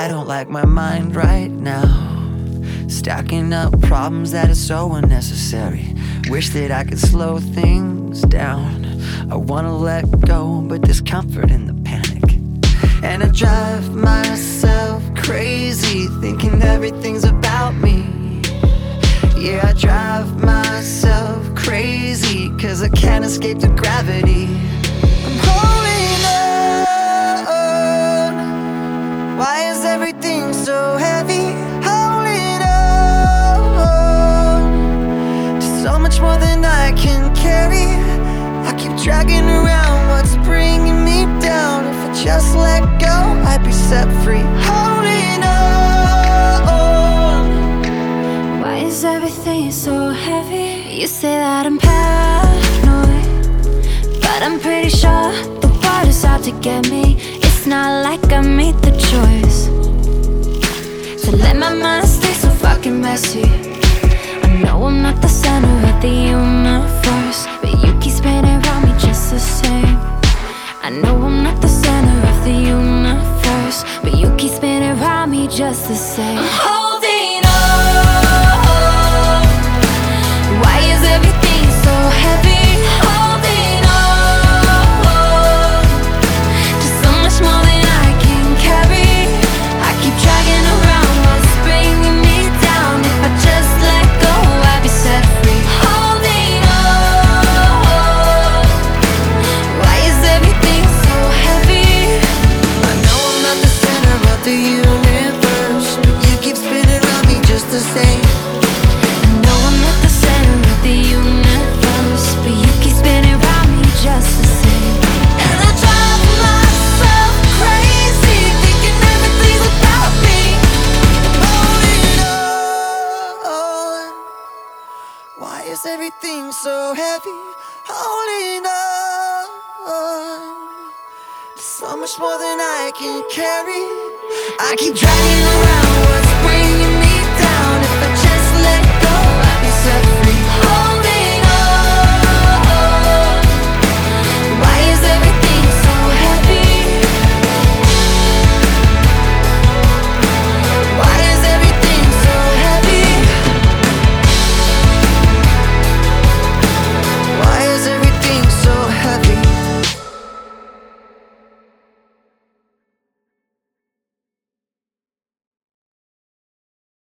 I don't like my mind right now. Stacking up problems that are so unnecessary. Wish that I could slow things down. I wanna let go, but there's comfort in the panic. And I drive myself crazy, thinking everything's about me. Yeah, I drive myself crazy, 'cause I can't escape the gravity. I'm holding on. Why is everything so heavy? Holding on to so much more than I can carry. I keep dragging around what's bringing me down. If I just let go, I'd be set free. Holding on. Why is everything so heavy? You say that I'm paranoid, but I'm pretty sure the water's out to get me. It's not like I made the choice to let my mind stay so fucking messy. I know I'm not the center of the universe, but you keep spinning around me just the same. I know I'm not the center of the universe, but you keep spinning around me just the same. I'm holding on. Why is everything so heavy? Holding on to so much more than I can carry. I keep dragging around what's bringing me down. If I just let go, I'd be set free. Holding on. Why is everything so heavy? I know I'm not the center of the universe, but you keep spinning around me just the same. I know I'm not the center of the universe, but you keep spinning around me just the same. And I drive myself crazy, thinking everything's about me. Holding on. Why is everything so heavy? Holding on. So much more than I can carry. I keep dragging around what's